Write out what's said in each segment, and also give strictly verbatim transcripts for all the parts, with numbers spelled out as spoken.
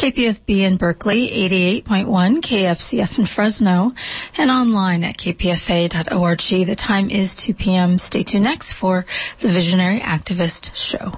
K P F B in Berkeley, eighty-eight point one, K F C F in Fresno, and online at k p f a dot org. The time is two p.m. Stay tuned next for the Visionary Activist Show.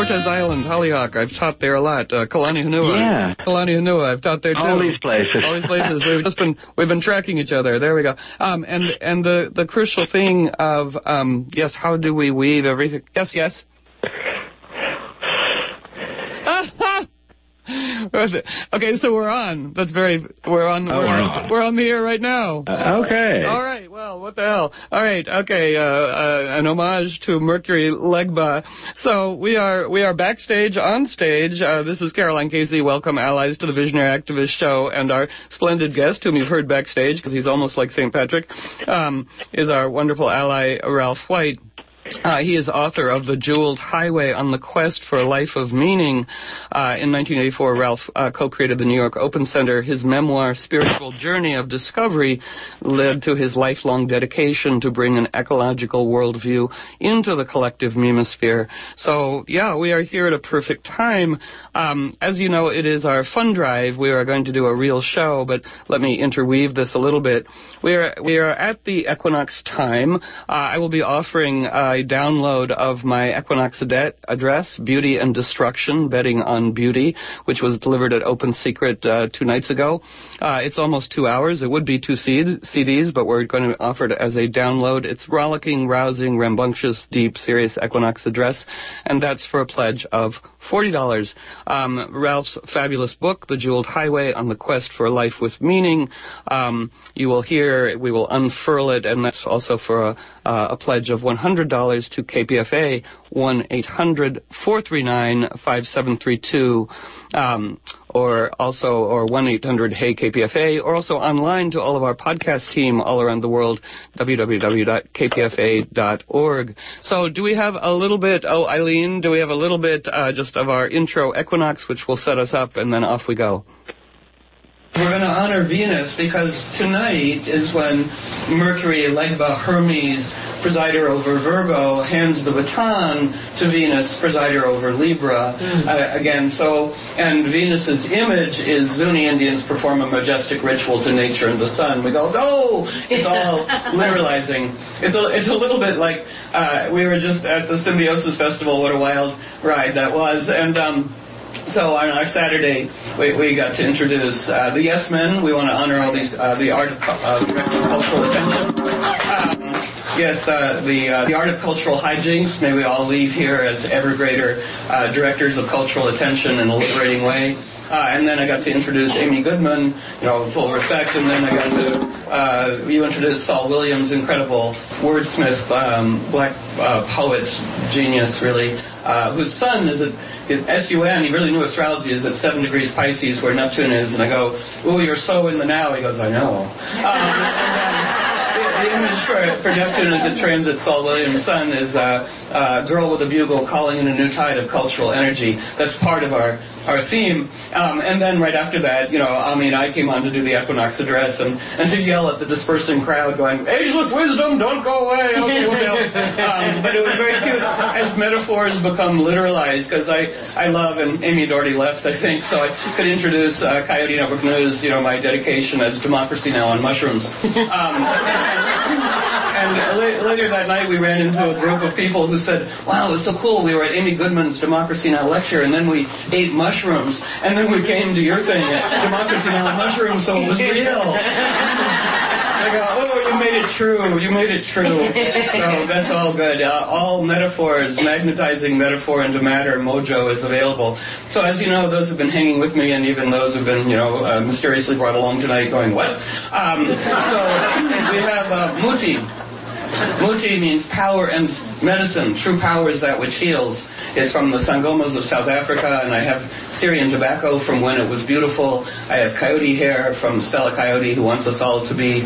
Cortez Island, Hollyhock, I've taught there a lot. Uh, Kalani Hanua. Yeah. Kalani Hanua, I've taught there too. All these places. All these places. We've just been we've been tracking each other. There we go. Um, and and the the crucial thing of um, yes, how do we weave everything? Yes, yes. Okay, so we're on. That's very. We're on. Oh, we're, we're on. We're on the air right now. Uh, okay. All right. Well, what the hell? All right. Okay. Uh, uh, an homage to Mercury Legba. So we are we are backstage on stage. Uh, this is Caroline Casey. Welcome, allies, to the Visionary Activist Show, and our splendid guest, whom you've heard backstage because he's almost like Saint Patrick, um, is our wonderful ally Ralph White. Uh, he is author of The Jeweled Highway on the Quest for a Life of Meaning. Uh, in nineteen eighty-four, Ralph uh, co-created the New York Open Center. His memoir, Spiritual Journey of Discovery, led to his lifelong dedication to bring an ecological worldview into the collective memosphere. So, yeah, we are here at a perfect time. Um, as you know, it is our fund drive. We are going to do a real show, but let me interweave this a little bit. We are, we are at the equinox time. Uh, I will be offering uh, a download of my Equinox address, Beauty and Destruction, Betting on Beauty, which was delivered at Open Secret uh, two nights ago. Uh, it's almost two hours. It would be two C Ds, but we're going to offer it as a download. It's rollicking, rousing, rambunctious, deep, serious Equinox address, and that's for a pledge of forty dollars. Um, Ralph's fabulous book, The Jeweled Highway on the Quest for a Life with Meaning, um, you will hear, we will unfurl it, and that's also for a, uh, a pledge of one hundred dollars to K P F A, one eight hundred, four three nine, five seven three two, um, or also, or one eight hundred, hey K P F A, or also online to all of our podcast team all around the world, w w w dot k p f a dot org. So do we have a little bit, oh, Eileen, do we have a little bit uh, just of our intro equinox, which will set us up, and then off we go? We're going to honor Venus because tonight is when Mercury, Legba, Hermes, presider over Virgo, hands the baton to Venus, presider over Libra. Mm. Uh, again, so, and Venus's image is Zuni Indians perform a majestic ritual to nature and the sun. We go, oh, it's all literalizing. It's a, it's a little bit like, uh, we were just at the Symbiosis Festival. What a wild ride that was. And, um, So on our Saturday, we, we got to introduce uh, the Yes Men. We want to honor all these, uh, the art of uh, cultural attention. Um, yes, uh, the uh, the art of cultural hijinks. May we all leave here as ever greater uh, directors of cultural attention in a liberating way. Uh, and then I got to introduce Amy Goodman, you know, full respect. And then I got to, uh, you introduced Saul Williams, incredible wordsmith, um, black uh, poet, genius, really, uh, whose son is at S U N. He really knew astrology, is at seven degrees Pisces, where Neptune is. And I go, oh, you're so in the now. He goes, I know. Um, and, um, the image for, for Neptune as it transits Saul Williams' son is uh, a girl with a bugle calling in a new tide of cultural energy. That's part of our our theme. Um, and then right after that, you know, I mean, I came on to do the Equinox address and, and to yell at the dispersing crowd going, ageless wisdom, don't go away. Okay, well, um, but it was very cute as metaphors become literalized, because I, I love, and Amy had already left, I think, so I could introduce uh, Coyote Network News, you know, my dedication as democracy now on mushrooms. Um, and la- later that night we ran into a group of people who said, wow, it was so cool. We were at Amy Goodman's Democracy Now! Lecture, and then we ate mushrooms, and then we came to your thing at Democracy Now! Mushrooms, so it was real. I go, oh, you made it true. You made it true. So that's all good. Uh, all metaphors, magnetizing metaphor into matter, mojo is available. So as you know, those who've been hanging with me, and even those who've been, you know, uh, mysteriously brought along tonight going, what? Um, so we have uh, Muti. Muti means power and medicine. True power is that which heals. It's from the Sangomas of South Africa, and I have Syrian tobacco from when it was beautiful. I have coyote hair from Stella Coyote, who wants us all to be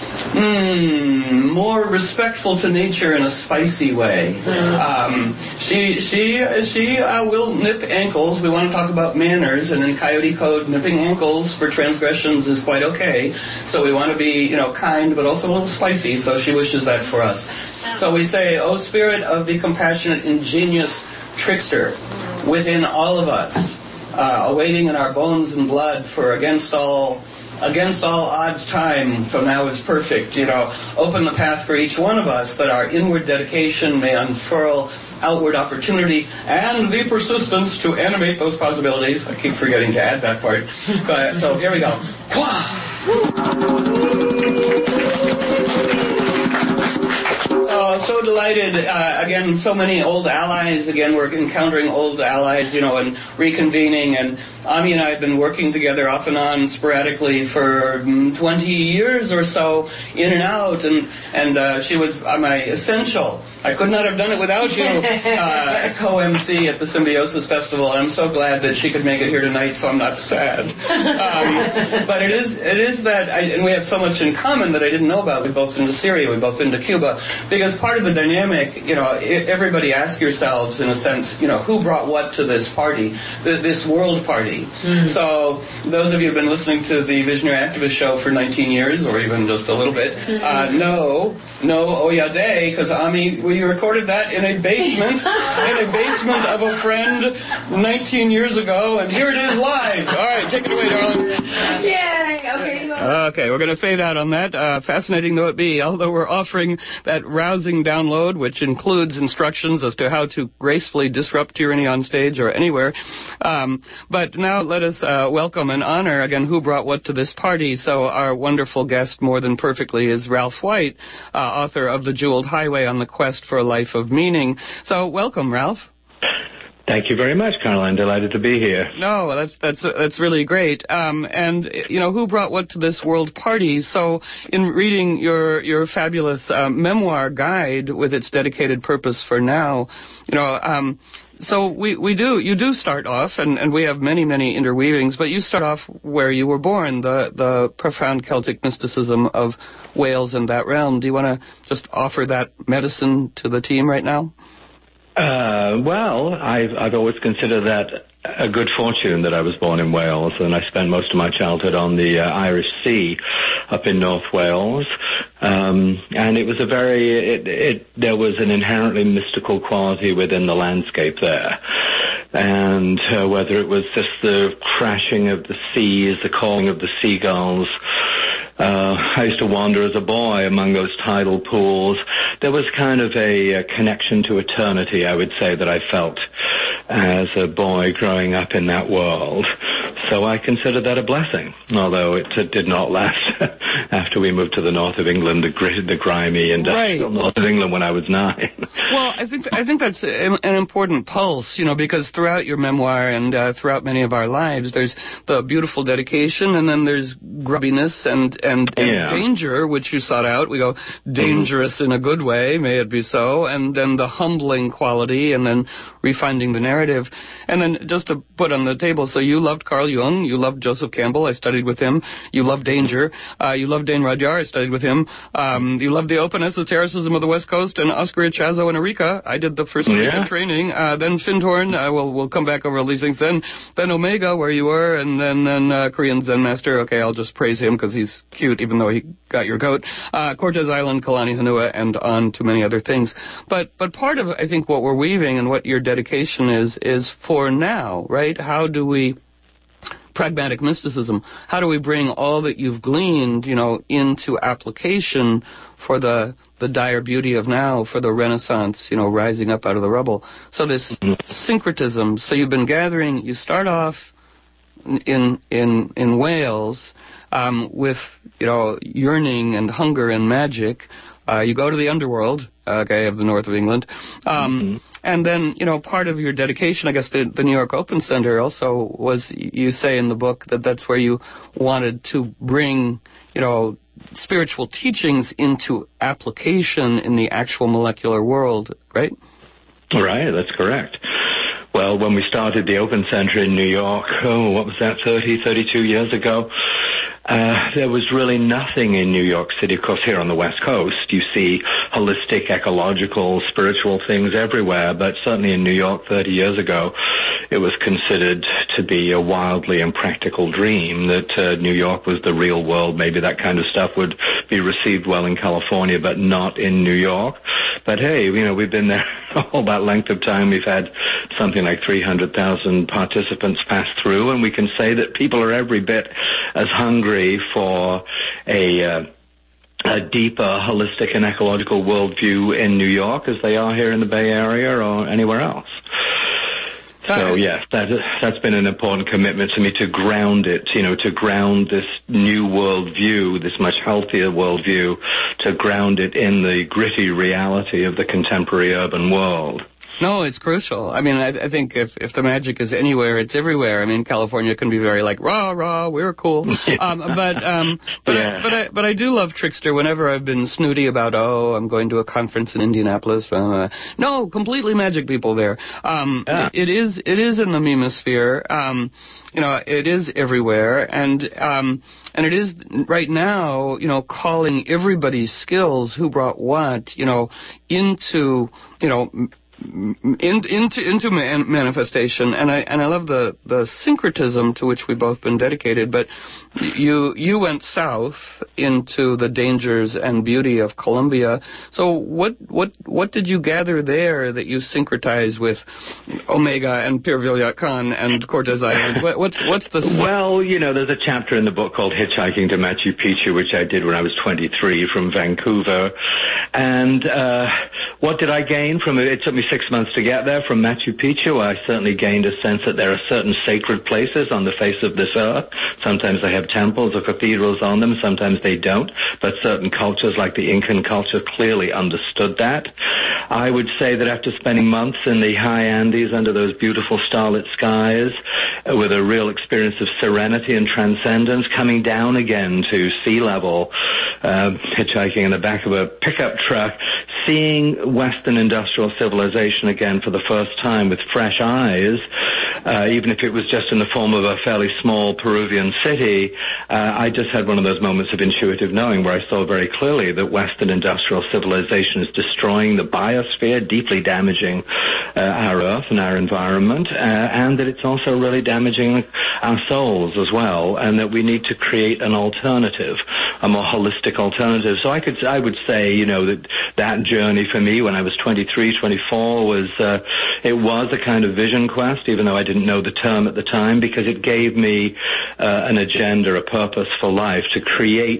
mm, more respectful to nature in a spicy way. Um, she she she uh, will nip ankles. We want to talk about manners, and in coyote code, nipping ankles for transgressions is quite okay. So we want to be, you know, kind, but also a little spicy. So she wishes that for us. So we say, O spirit of the compassionate, ingenious trickster within all of us, uh, awaiting in our bones and blood for against all against all odds time, so now it's perfect, you know, open the path for each one of us that our inward dedication may unfurl outward opportunity, and the persistence to animate those possibilities. I keep forgetting to add that part. But, so here we go. Oh, so delighted. Uh, again, so many old allies. Again, we're encountering old allies, you know, and reconvening. And Ami and I have been working together off and on sporadically for twenty years or so, in and out. And, and uh, she was uh, my essential. I could not have done it without you, uh, co-M C at the Symbiosis Festival. And I'm so glad that she could make it here tonight, so I'm not sad. Um, but it is it is that, I, and we have so much in common that I didn't know about. We've both been to Syria, we've both been to Cuba. Because part of the dynamic, you know, everybody ask yourselves, in a sense, you know, who brought what to this party, this world party. Mm-hmm. So those of you who have been listening to the Visionary Activist Show for nineteen years, or even just a little bit, mm-hmm. uh, know, know Oyade, because Ami, we recorded that in a basement, in a basement of a friend nineteen years ago, and here it is live. All right, take it away, darling. Yay! Okay. Okay, we're going to fade out on that. Uh, fascinating though it be, although we're offering that rousing download, which includes instructions as to how to gracefully disrupt tyranny on stage or anywhere. Um, but now let us uh, welcome and honor, again, who brought what to this party. So our wonderful guest, more than perfectly, is Ralph White, uh, author of The Jeweled Highway on the Quest for a Life of Meaning. So welcome, Ralph. Thank you very much, Caroline. Delighted to be here. No, that's that's that's really great. Um, and you know, who brought what to this world party? So, in reading your your fabulous uh, memoir guide with its dedicated purpose for now, you know. Um, So we, we do, you do start off, and, and we have many, many interweavings, but you start off where you were born, the, the profound Celtic mysticism of Wales and that realm. Do you want to just offer that medicine to the team right now? Uh, well, I've, I've always considered that a good fortune that I was born in Wales, and I spent most of my childhood on the uh, Irish Sea up in North Wales. Um, and it was a very, it, it, there was an inherently mystical quality within the landscape there. And uh, whether it was just the crashing of the seas, the calling of the seagulls, Uh, I used to wander as a boy among those tidal pools. There was kind of a, a connection to eternity, I would say, that I felt as a boy growing up in that world. So I consider that a blessing, although it uh, did not last after we moved to the north of England, the, gr- the grimy industrial right. north of England when I was nine. Well, I think I think that's an important pulse, you know, because throughout your memoir and uh, throughout many of our lives, there's the beautiful dedication, and then there's grubbiness and and, and yeah. danger, which you sought out. We go dangerous mm-hmm. in a good way, may it be so, and then the humbling quality, and then refinding the narrative. And then just to put on the table, so you loved Carl Jung, you loved Joseph Campbell, I studied with him, you loved danger, uh, you loved Dane Rudyard, I studied with him, um, you loved the open esotericism of the West Coast, and Oscar Ichazo and Eureka, I did the first Eureka yeah. training, uh, then Findhorn, uh, we'll, we'll come back over all these things, then, then Omega, where you were, and then, then uh, Korean Zen Master, okay, I'll just praise him because he's cute, even though he got your goat, uh, Cortez Island, Kalani Hanua, and on to many other things. But, but part of, I think, what we're weaving and what your dedication is, is for now, right? How do we, pragmatic mysticism, how do we bring all that you've gleaned, you know, into application for the the dire beauty of now, for the Renaissance, you know, rising up out of the rubble? So this syncretism, so you've been gathering, you start off in in in Wales um, with, you know, yearning and hunger and magic. Uh, you go to the underworld, okay, of the north of England. Um, mm-hmm. And then, you know, part of your dedication, I guess the, the New York Open Center also was, you say in the book, that that's where you wanted to bring, you know, spiritual teachings into application in the actual molecular world, right? Right, that's correct. Well, when we started the Open Center in New York, oh, what was that, thirty, thirty-two years ago, Uh, there was really nothing in New York City. Of course, here on the West Coast, you see holistic, ecological, spiritual things everywhere, but certainly in New York thirty years ago, it was considered to be a wildly impractical dream that uh, New York was the real world. Maybe that kind of stuff would be received well in California, but not in New York. But hey, you know, we've been there all that length of time. We've had something like three hundred thousand participants pass through, and we can say that people are every bit as hungry for a uh, a deeper holistic and ecological worldview in New York as they are here in the Bay Area or anywhere else. So, yes, that, that's been an important commitment to me, to ground it, you know, to ground this new worldview, this much healthier worldview, to ground it in the gritty reality of the contemporary urban world. No, it's crucial. I mean, I, I think if, if the magic is anywhere, it's everywhere. I mean, California can be very like, rah, rah, we're cool. Um, but um, but, yeah. I, but, I, but I do love Trickster whenever I've been snooty about, oh, I'm going to a conference in Indianapolis. Uh, no, completely magic people there. Um, yeah. it, it is it is in the memosphere. Um, you know, it is everywhere. And um, and it is right now, you know, calling everybody's skills, who brought what, you know, into, you know, In, into into man, manifestation, and I and I love the, the syncretism to which we've both been dedicated. But you you went south into the dangers and beauty of Colombia. So what what what did you gather there that you syncretized with Omega and Pierre Villac-Kahn and Cortez Island? What, what's what's the well, you know, there's a chapter in the book called Hitchhiking to Machu Picchu, which I did when I was twenty-three from Vancouver, and uh, what did I gain from it? It took me six months to get there from Machu Picchu. I certainly gained a sense that there are certain sacred places on the face of this earth. Sometimes they have temples or cathedrals on them, sometimes they don't, but certain cultures like the Incan culture clearly understood that. I would say that after spending months in the high Andes under those beautiful starlit skies, uh, with a real experience of serenity and transcendence, coming down again to sea level, uh, hitchhiking in the back of a pickup truck, seeing Western industrial civilization again for the first time with fresh eyes, uh, even if it was just in the form of a fairly small Peruvian city, uh, I just had one of those moments of intuitive knowing where I saw very clearly that Western industrial civilization is destroying the biosphere, deeply damaging uh, our Earth and our environment, uh, and that it's also really damaging our souls as well, and that we need to create an alternative, a more holistic alternative. So I could, I would say, you know, that that journey for me when I was twenty-three, twenty-four was, uh, it was a kind of vision quest, even though I didn't know the term at the time, because it gave me uh, an agenda, a purpose for life, to create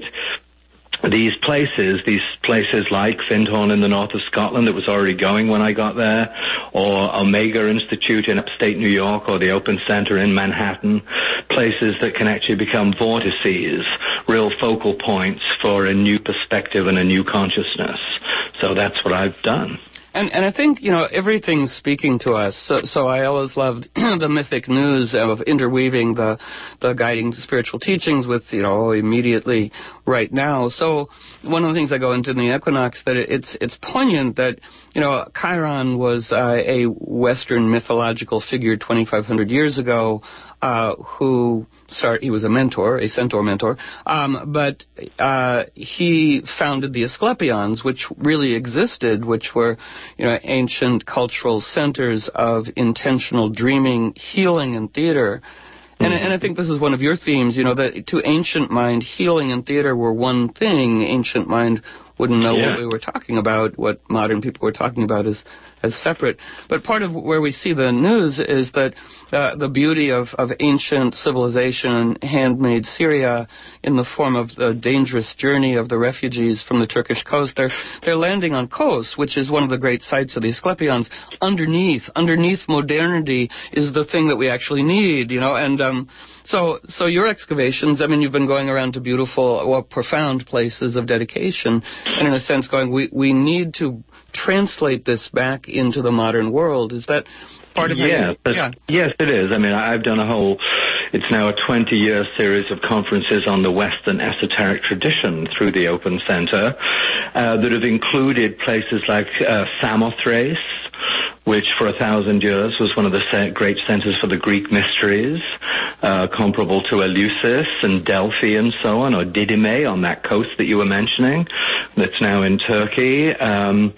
these places, these places like Findhorn in the north of Scotland that was already going when I got there, or Omega Institute in upstate New York, or the Open Center in Manhattan, places that can actually become vortices, real focal points for a new perspective and a new consciousness. So that's what I've done. And, and I think, you know, everything's speaking to us. So, so I always loved the mythic news of interweaving the, the guiding spiritual teachings with, you know, immediately right now. So one of the things I go into in the Equinox, that it's, it's poignant that, you know, Chiron was uh, a Western mythological figure twenty-five hundred years ago, uh, who start, he was a mentor, a centaur mentor, um, but uh, he founded the Asclepions, which really existed, which were, you know, ancient cultural centers of intentional dreaming, healing, and theater. And, and I think this is one of your themes, you know, that to ancient mind, healing and theater were one thing. Ancient mind wouldn't know yeah. what we were talking about. What modern people were talking about is as separate. But part of where we see the news is that uh, the beauty of, of ancient civilization, handmade Syria, in the form of the dangerous journey of the refugees from the Turkish coast, they're, they're landing on Kos, which is one of the great sites of the Asclepions. Underneath, underneath modernity is the thing that we actually need, you know, and um, So, so your excavations, I mean, you've been going around to beautiful, well, profound places of dedication, and in a sense going, we, we need to translate this back into the modern world. Is that part of yes, it? Yeah. Yes, it is. I mean, I've done a whole, it's now a twenty-year series of conferences on the Western esoteric tradition through the Open Center uh, that have included places like uh, Samothrace, which for a thousand years was one of the great centers for the Greek mysteries, uh, comparable to Eleusis and Delphi and so on, or Didyme on that coast that you were mentioning, that's now in Turkey. Um,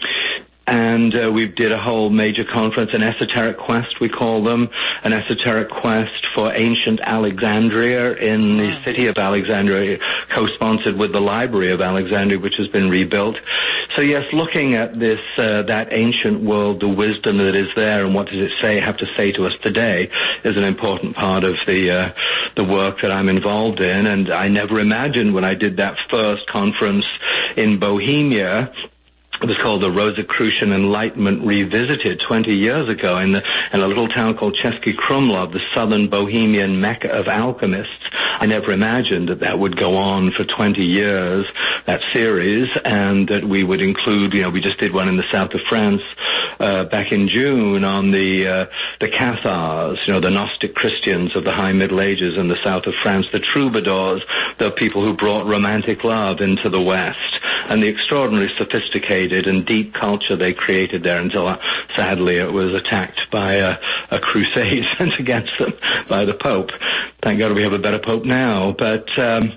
And uh, we did a whole major conference, an esoteric quest, we call them, an esoteric quest for ancient Alexandria in the city of Alexandria, co-sponsored with the Library of Alexandria, which has been rebuilt. So So yes, looking at this, uh, that ancient world, the wisdom that is there, and what does it say, have to say to us today, is an important part of the uh, the work that I'm involved in. And I never imagined when I did that first conference in Bohemia. It was called the Rosicrucian Enlightenment Revisited twenty years ago in, the, in a little town called Český Krumlov, the southern Bohemian mecca of alchemists. I never imagined that that would go on for twenty years, that series, and that we would include, you know, we just did one in the south of France uh, back in June on the uh, the Cathars, you know, the Gnostic Christians of the High Middle Ages in the south of France, the troubadours, the people who brought romantic love into the West, and the extraordinarily sophisticated and deep culture they created there until, uh, sadly, it was attacked by a, a crusade sent against them by the Pope. Thank God we have a better Pope now. But, um,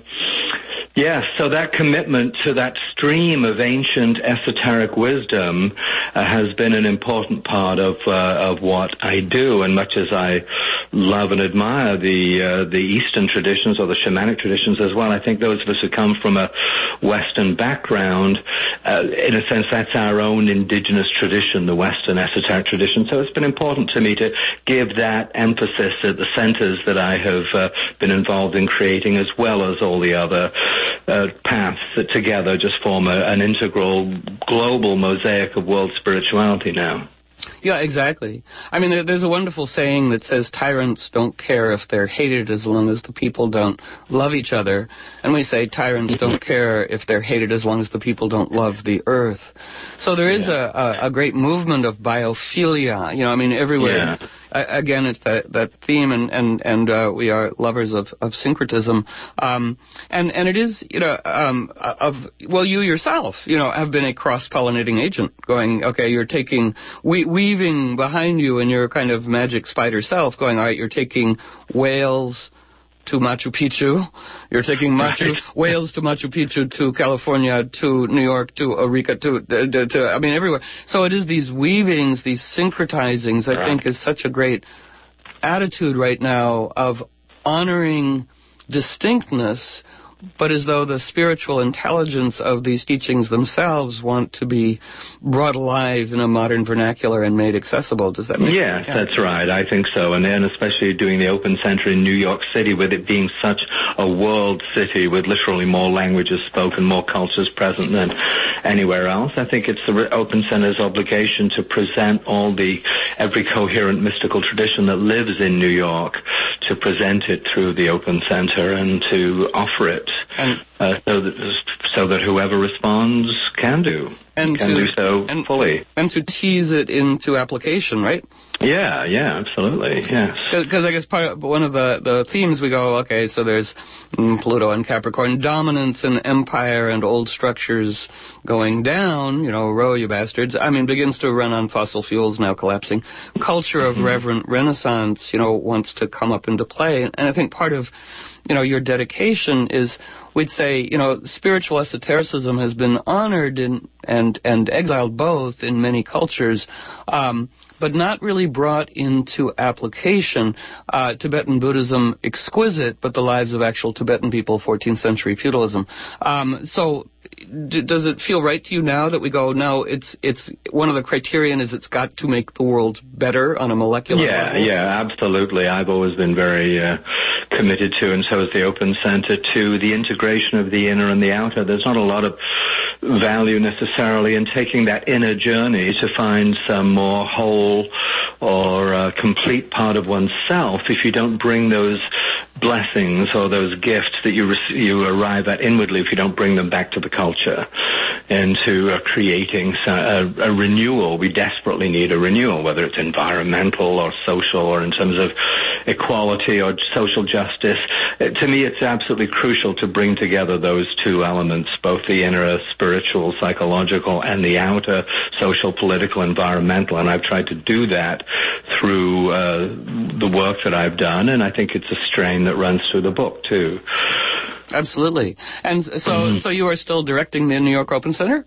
yes, so that commitment to that stream of ancient esoteric wisdom uh, has been an important part of uh, of what I do. And much as I love and admire the uh, the Eastern traditions or the shamanic traditions as well, I think those of us who come from a Western background, uh, in a sense, that's our own indigenous tradition, the Western esoteric tradition. So it's been important to me to give that emphasis at the centers that I have uh, been involved in creating, as well as all the other Uh, paths that together just form a, an integral global mosaic of world spirituality now. Yeah, exactly. I mean, there, there's a wonderful saying that says tyrants don't care if they're hated as long as the people don't love each other. And we say tyrants don't care if they're hated as long as the people don't love the earth. So there is yeah. a, a, a great movement of biophilia, you know, I mean, everywhere. Yeah. I, again, it's that, that theme, and, and, and uh, we are lovers of, of syncretism. Um, and, and it is, you know, um, of, well, you yourself, you know, have been a cross-pollinating agent, going, okay, you're taking, we, weaving behind you in your kind of magic spider self, going, all right, you're taking whales to Machu Picchu, you're taking Machu, right. Wales to Machu Picchu, to California, to New York, to Arica, to, to, to, I mean, everywhere. So it is these weavings, these syncretizings, I right. think is such a great attitude right now of honoring distinctness, but as though the spiritual intelligence of these teachings themselves want to be brought alive in a modern vernacular and made accessible. Does that make yes, sense? Yes, that's right. I think so. And then especially doing the Open Center in New York City, with it being such a world city with literally more languages spoken, more cultures present than anywhere else. I think it's the Open Center's obligation to present all the, every coherent mystical tradition that lives in New York, to present it through the Open Center and to offer it. And, uh, so that so that whoever responds can do and can to, do so and, fully, and to tease it into application, right? Yeah, yeah, absolutely, yes. Because I guess part of, one of the the themes we go, okay, so there's mm, Pluto and Capricorn, dominance and empire and old structures going down. You know, row you bastards. I mean, begins to run on fossil fuels, now collapsing. Culture of mm-hmm. reverent Renaissance, you know, wants to come up into play, and I think part of you know, your dedication is, we'd say, you know, spiritual esotericism has been honored in, and, and exiled both in many cultures, um, but not really brought into application. Uh, Tibetan Buddhism, exquisite, but the lives of actual Tibetan people, fourteenth century feudalism. Um, so, d- does it feel right to you now that we go, no, it's it's one of the criterion is it's got to make the world better on a molecular yeah, level? Yeah, yeah, absolutely. I've always been very uh, committed to, and so is the Open Center, to the integration of the inner and the outer. There's not a lot of value necessarily in taking that inner journey to find some more whole or uh, complete part of oneself if you don't bring those blessings or those gifts that you rec- you arrive at inwardly, if you don't bring them back to the culture and to uh, creating a, a renewal. We desperately need a renewal, whether it's environmental or social or in terms of equality or social justice. Uh, to me, it's absolutely crucial to bring together those two elements, both the inner spiritual, psychological, and the outer social, political, environmental. And I've tried to do that through uh, the work that I've done, and I think it's a strain that runs through the book, too. Absolutely. And so, mm-hmm. so you are still directing the New York Open Center?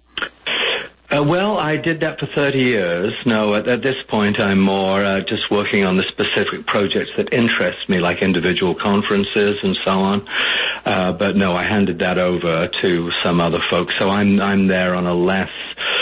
Uh, well, I did that for thirty years. No, at, at this point, I'm more uh, just working on the specific projects that interest me, like individual conferences and so on. Uh, but no, I handed that over to some other folks. So I'm I'm there on a less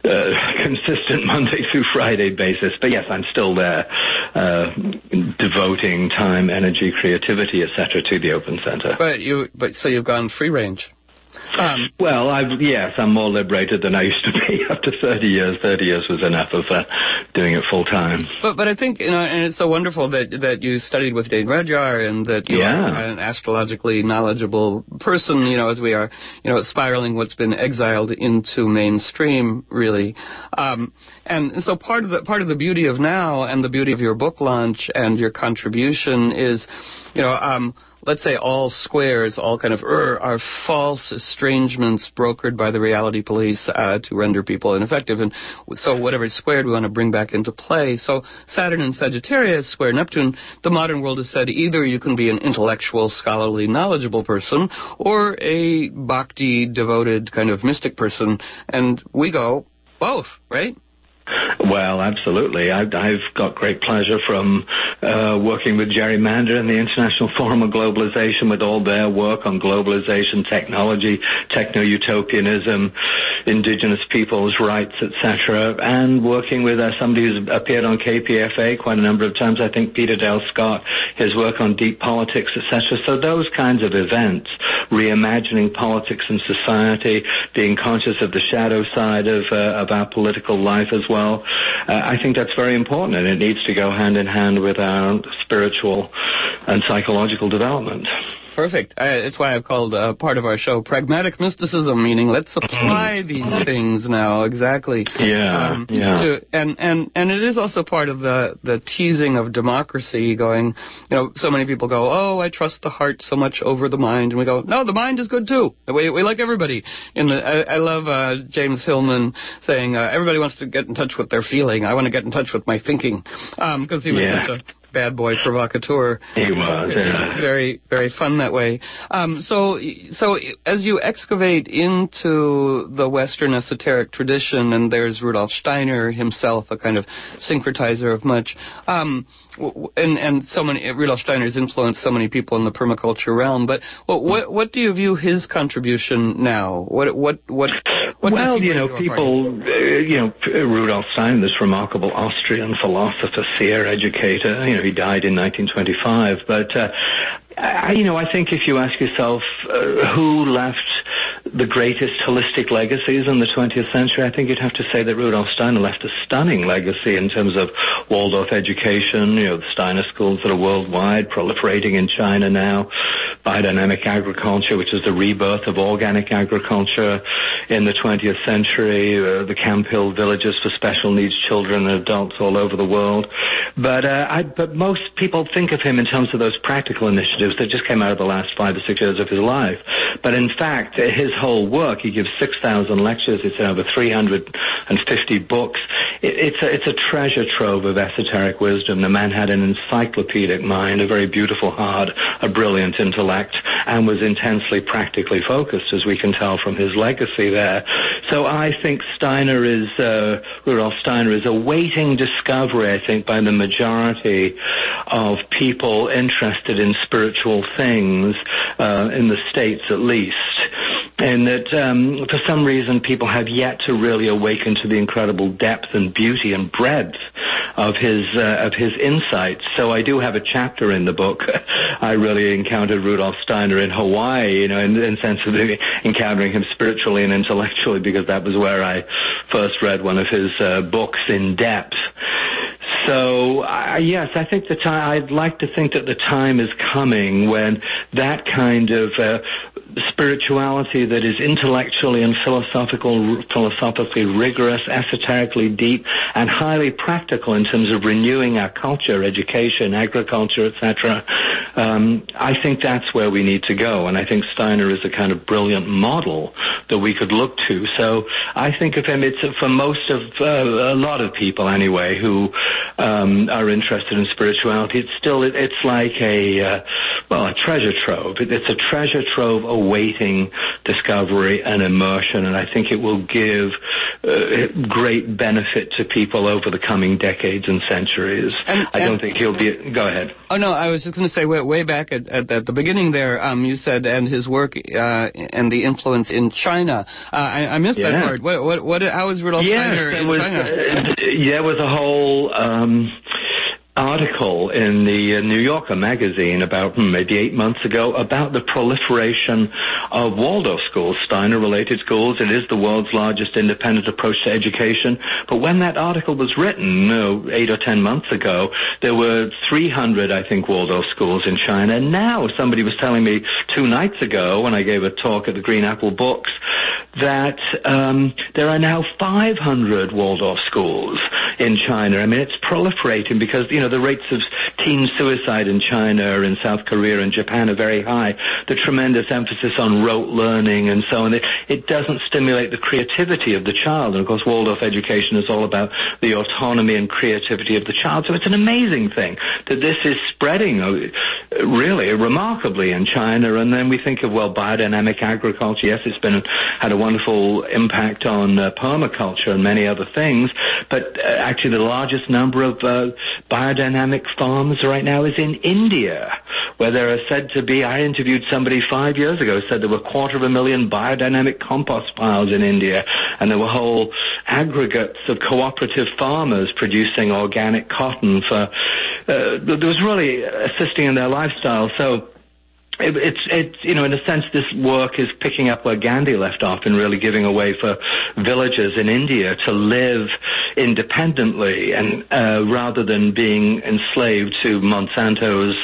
uh, consistent Monday through Friday basis. But yes, I'm still there, uh, devoting time, energy, creativity, et cetera, to the Open Center. But you, but so you've gone free range. Um, well, I've, yes, I'm more liberated than I used to be after thirty years. thirty years was enough of uh, doing it full time. But but I think, you know, and it's so wonderful that that you studied with Dane Rudyard and that you yeah. are an astrologically knowledgeable person, you know, as we are, you know, spiraling what's been exiled into mainstream, really. Um, and so part of the part of the beauty of now and the beauty of your book launch and your contribution is, you know, um, let's say all squares, all kind of er, are false estrangements brokered by the reality police uh, to render people ineffective. And so whatever is squared, we want to bring back into play. So Saturn and Sagittarius square Neptune, the modern world has said either you can be an intellectual, scholarly, knowledgeable person or a bhakti, devoted kind of mystic person. And we go both, right? Well, absolutely. I've, I've got great pleasure from uh, working with Jerry Mander and the International Forum on Globalization with all their work on globalization, technology, techno-utopianism, indigenous peoples' rights, et cetera, and working with uh, somebody who's appeared on K P F A quite a number of times, I think Peter Dale Scott, his work on deep politics, et cetera. So those kinds of events, reimagining politics and society, being conscious of the shadow side of, uh, of our political life as well, Well, uh, I think that's very important, and it needs to go hand in hand with our spiritual and psychological development. Perfect. Uh, it's why I've called uh, part of our show Pragmatic Mysticism, meaning let's apply these things now, exactly. Yeah, um, yeah. To, and, and, and it is also part of the, the teasing of democracy going, you know, so many people go, oh, I trust the heart so much over the mind. And we go, no, the mind is good too. We, we like everybody. In the, I, I love uh, James Hillman saying, uh, everybody wants to get in touch with their feeling. I want to get in touch with my thinking. Um, because he was yeah. such a bad boy provocateur. He was, yeah. Very, very fun that way. Um, so, so as you excavate into the Western esoteric tradition, and there's Rudolf Steiner himself, a kind of syncretizer of much, um, and, and so many, Rudolf Steiner's influenced so many people in the permaculture realm, but what, what, what do you view his contribution now? What, what, what, what well, does he you know, people, uh, you know, Rudolf Steiner, this remarkable Austrian philosopher, seer, educator, you know, he died in nineteen twenty-five, but, uh, I, you know, I think if you ask yourself uh, who left the greatest holistic legacies in the twentieth century, I think you'd have to say that Rudolf Steiner left a stunning legacy in terms of Waldorf education, you know, the Steiner schools that are worldwide, proliferating in China now, biodynamic agriculture, which is the rebirth of organic agriculture in the twentieth century, uh, the Camp Hill villages for special needs children and adults all over the world. But, uh, I, but most people think of him in terms of those practical initiatives that just came out of the last five or six years of his life. But in fact, his whole work, he gives six thousand lectures, it's over three hundred fifty books. It, it's, a, it's a treasure trove of esoteric wisdom. The man had an encyclopedic mind, a very beautiful heart, a brilliant intellect, and was intensely practically focused, as we can tell from his legacy there. So I think Steiner is, uh, Rudolf Steiner is awaiting discovery, I think, by the majority of people interested in spiritual things, uh, in the States at least. And that um, for some reason people have yet to really awaken to the incredible depth and beauty and breadth of his uh, of his insights. So I do have a chapter in the book. I really encountered Rudolf Steiner in Hawaii, you know, in, in sense of encountering him spiritually and intellectually, because that was where I first read one of his uh, books in depth. So, uh, yes, I think the time, I'd like to think that the time is coming when that kind of uh, spirituality that is intellectually and philosophical, philosophically rigorous, esoterically deep, and highly practical in terms of renewing our culture, education, agriculture, et cetera. Um, I think that's where we need to go, and I think Steiner is a kind of brilliant model that we could look to. So I think of him, it's for most of, uh, a lot of people anyway, who um, are interested in spirituality, it's still, it, it's like a, uh, well, a treasure trove. It, it's a treasure trove awaiting discovery and immersion, and I think it will give uh, great benefit to people over the coming decades and centuries. And, I don't think he'll be... Go ahead. Oh, no, I was just going to say, way, way back at, at, at the beginning there, um, you said, and his work uh, and the influence in China. Uh, I, I missed yeah. that part. What, what, what, how is Rudolf yes, Steiner in was, China? Uh, yeah, there was a whole... Um, article in the uh, New Yorker magazine about hmm, maybe eight months ago about the proliferation of Waldorf schools, Steiner-related schools. It is the world's largest independent approach to education. But when that article was written, no, eight or ten months ago, there were three hundred, I think, Waldorf schools in China. And now somebody was telling me two nights ago when I gave a talk at the Green Apple Books that um, there are now five hundred Waldorf schools in China. I mean, it's proliferating because, you know, the rates of teen suicide in China, in South Korea, and Japan are very high. The tremendous emphasis on rote learning and so on, it, it doesn't stimulate the creativity of the child. And, of course, Waldorf education is all about the autonomy and creativity of the child. So it's an amazing thing that this is spreading uh, really remarkably in China. And then we think of, well, biodynamic agriculture. Yes, it's been had a wonderful impact on uh, permaculture and many other things. But uh, actually the largest number of uh, biodynamic farms right now is in India, where there are said to be, I interviewed somebody five years ago who said there were a quarter of a million biodynamic compost piles in India, and there were whole aggregates of cooperative farmers producing organic cotton for, uh, there was really assisting in their lifestyle. So It, it's, it's, you know, in a sense, this work is picking up where Gandhi left off and really giving a way for villagers in India to live independently and uh, rather than being enslaved to Monsanto's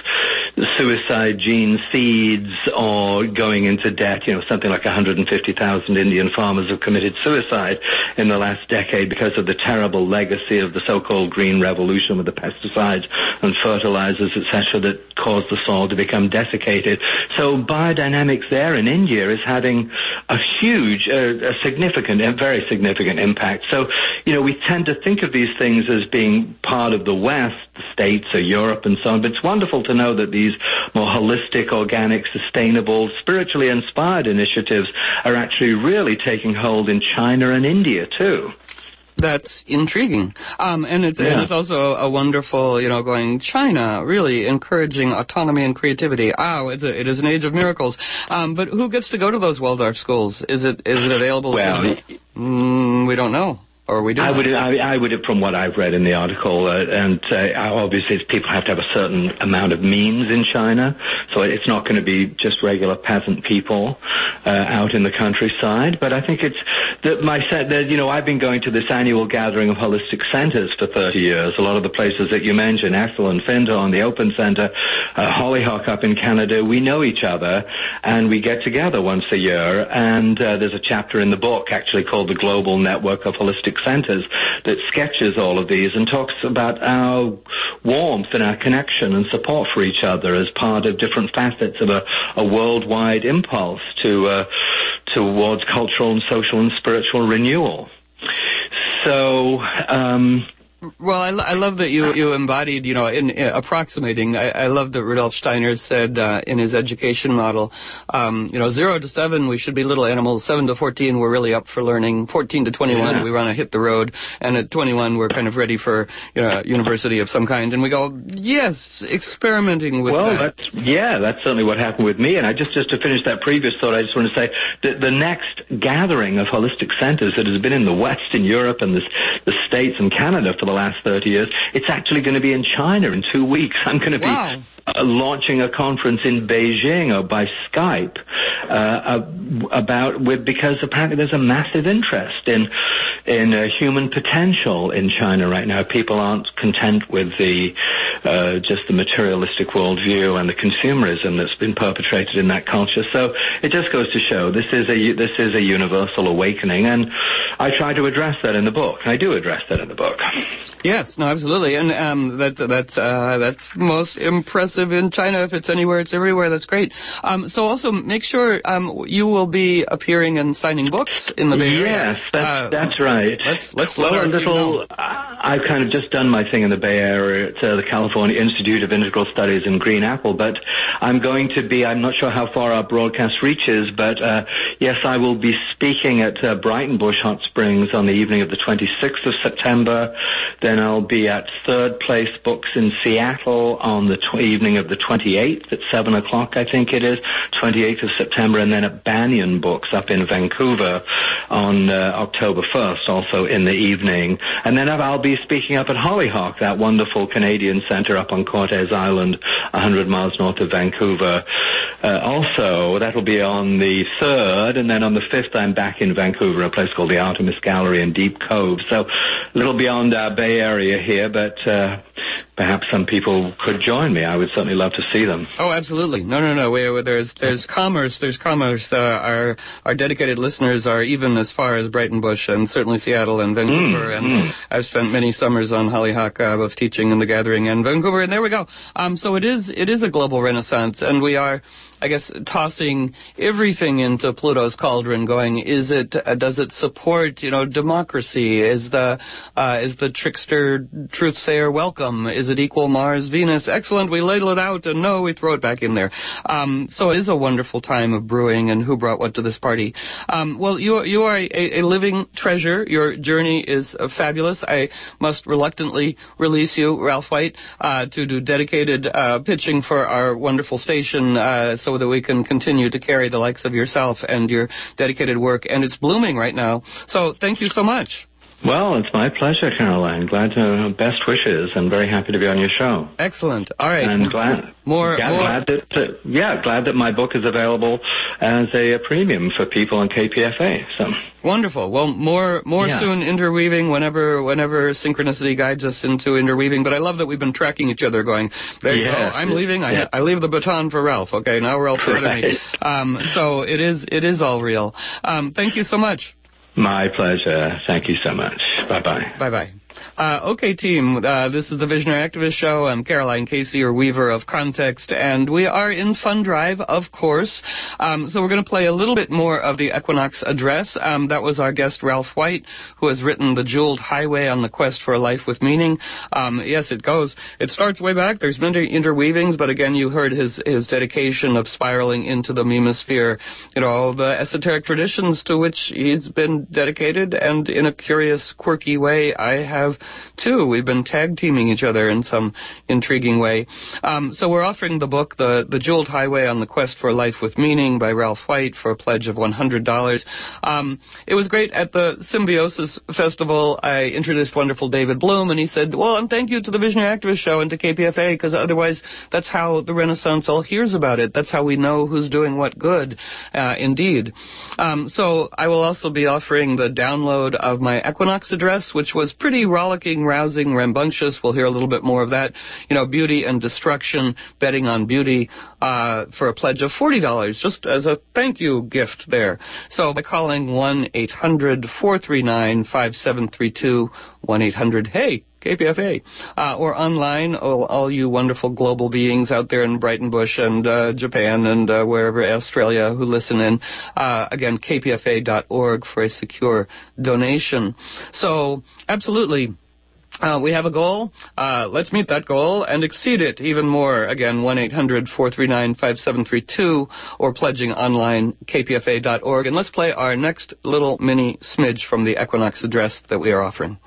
suicide gene seeds or going into debt. You know, something like one hundred fifty thousand Indian farmers have committed suicide in the last decade because of the terrible legacy of the so-called Green Revolution with the pesticides and fertilizers, et cetera, that caused the soil to become desiccated. So biodynamics there in India is having a huge, uh, a significant, a very significant impact. So, you know, we tend to think of these things as being part of the West, the States or Europe and so on, but it's wonderful to know that these more holistic, organic, sustainable, spiritually inspired initiatives are actually really taking hold in China and India too. That's intriguing. Um, and, it's, yeah. and it's also a wonderful, you know, going China, really encouraging autonomy and creativity. Ah, it's a, it is an age of miracles. Um, but who gets to go to those Waldorf schools? Is it is it available well, to... Mm, we don't know. Or we do. I would, I, I would, from what I've read in the article, uh, and uh, obviously people have to have a certain amount of means in China, so it's not going to be just regular peasant people uh, out in the countryside. But I think it's that my set that you know I've been going to this annual gathering of holistic centers for thirty years. A lot of the places that you mentioned, Ethel and Findhorn, the Open Center, uh, Hollyhock up in Canada, we know each other and we get together once a year. And uh, there's a chapter in the book actually called the Global Network of Holistic Centers that sketches all of these and talks about our warmth and our connection and support for each other as part of different facets of a, a worldwide impulse to uh, towards cultural and social and spiritual renewal. So, um, Well, I, I love that you, you embodied, you know, in, in approximating. I, I love that Rudolf Steiner said uh, in his education model, um, you know, zero to seven, we should be little animals. Seven to fourteen, we're really up for learning. Fourteen to twenty-one, yeah. we want to hit the road. And at twenty-one, we're kind of ready for, you know, university of some kind. And we go, yes, experimenting with well, that. Well, that's, yeah, that's certainly what happened with me. And I just, just to finish that previous thought, I just want to say that the next gathering of holistic centers that has been in the West, in Europe, and the, the States and Canada for the last thirty years, it's actually going to be in China in two weeks. I'm going to wow. be uh, launching a conference in Beijing or by Skype uh, about with because apparently there's a massive interest in in uh, human potential in China right now. People aren't content with the uh, just the materialistic worldview and the consumerism that's been perpetrated in that culture. So it just goes to show this is a this is a universal awakening, and I try to address that in the book. I do address that in the book. Yes, no, absolutely, and um, that, that's uh, that's most impressive in China. If it's anywhere, it's everywhere. That's great. Um, so also make sure um, you will be appearing and signing books in the Bay Area. Yes, that's, uh, that's right. Let's let's well, let our a little. team know. I've kind of just done my thing in the Bay Area at uh, the California Institute of Integral Studies in Green Apple, but I'm going to be, I'm not sure how far our broadcast reaches, but uh, yes, I will be speaking at uh, Brighton Bush Hot Springs on the evening of the twenty-sixth of September. Then I'll be at Third Place Books in Seattle on the tw- evening of the twenty-eighth at seven o'clock, I think it is, twenty-eighth of September, and then at Banyan Books up in Vancouver on uh, October first, also in the evening. And then I'll be speaking up at Hollyhock, that wonderful Canadian center up on Cortes Island, one hundred miles north of Vancouver. Uh, also, that'll be on the third, and then on the fifth I'm back in Vancouver, a place called the Artemis Gallery in Deep Cove. So a little beyond our Bay Area here, but uh, perhaps some people could join me. I would certainly love to see them. Oh, absolutely. No, no, no. We, there's there's commerce. There's commerce. Uh, our our dedicated listeners are even as far as Brighton Bush and certainly Seattle and Vancouver. Mm, and mm. I've spent many summers on Hollyhock, uh, both teaching in the Gathering and Vancouver. And there we go. Um, so it is it is a global renaissance, and we are, I guess, tossing everything into Pluto's cauldron, going, is it, uh, does it support, you know, democracy? Is the, uh, is the trickster truth-sayer welcome? Is it equal Mars, Venus? Excellent, we ladle it out, and no, we throw it back in there. Um, so it is a wonderful time of brewing, and who brought what to this party. Um, well, you, you are a, a living treasure. Your journey is uh, fabulous. I must reluctantly release you, Ralph White, uh, to do dedicated uh, pitching for our wonderful station, uh, so that we can continue to carry the likes of yourself and your dedicated work, and it's blooming right now. So thank you so much. Well, it's my pleasure, Caroline. Glad to, best wishes, and very happy to be on your show. Excellent. All right. And glad, more, yeah, more. glad that, uh, yeah, glad that my book is available as a, a premium for people on K P F A. So wonderful. Well, more, more yeah. soon interweaving whenever, whenever synchronicity guides us into interweaving. But I love that we've been tracking each other, going, there you yeah. go. I'm leaving. I, yeah. I leave the baton for Ralph. Okay, now we're all together. Right. Um, so it is, it is all real. Um, thank you so much. My pleasure. Thank you so much. Bye-bye. Bye-bye. Uh, okay, team, uh, this is the Visionary Activist Show. I'm Caroline Casey, or Weaver of Context, and we are in Fund Drive, of course. Um, so we're going to play a little bit more of the Equinox Address. Um, that was our guest, Ralph White, who has written The Jeweled Highway on the Quest for a Life with Meaning. Um, yes, it goes. It starts way back. There's many interweavings, but again, you heard his, his dedication of spiraling into the memosphere, you know, all the esoteric traditions to which he's been dedicated, and in a curious, quirky way, I have too. We've been tag teaming each other in some intriguing way. Um, so we're offering the book, the, the Jeweled Highway on the Quest for a Life with Meaning by Ralph White for a pledge of one hundred dollars. Um, it was great at the Symbiosis Festival. I introduced wonderful David Bloom, and he said, well, and thank you to the Visionary Activist Show and to K P F A, because otherwise that's how the Renaissance all hears about it. That's how we know who's doing what good, uh, indeed. Um, so I will also be offering the download of my Equinox Address, which was pretty rollicking, rousing, rambunctious. We'll hear a little bit more of that. You know, beauty and destruction, betting on beauty, uh, for a pledge of forty dollars, just as a thank you gift there. So by calling one eight hundred four three nine five seven three two, one eight hundred, hey, K P F A, uh, or online, all, all you wonderful global beings out there in Brighton Bush and uh, Japan and uh, wherever, Australia, who listen in. Uh, again, k p f a dot org for a secure donation. So, absolutely. Uh, we have a goal. Uh, let's meet that goal and exceed it even more. Again, one eight hundred four three nine five seven three two, or pledging online, k p f a dot org. And let's play our next little mini smidge from the Equinox Address that we are offering.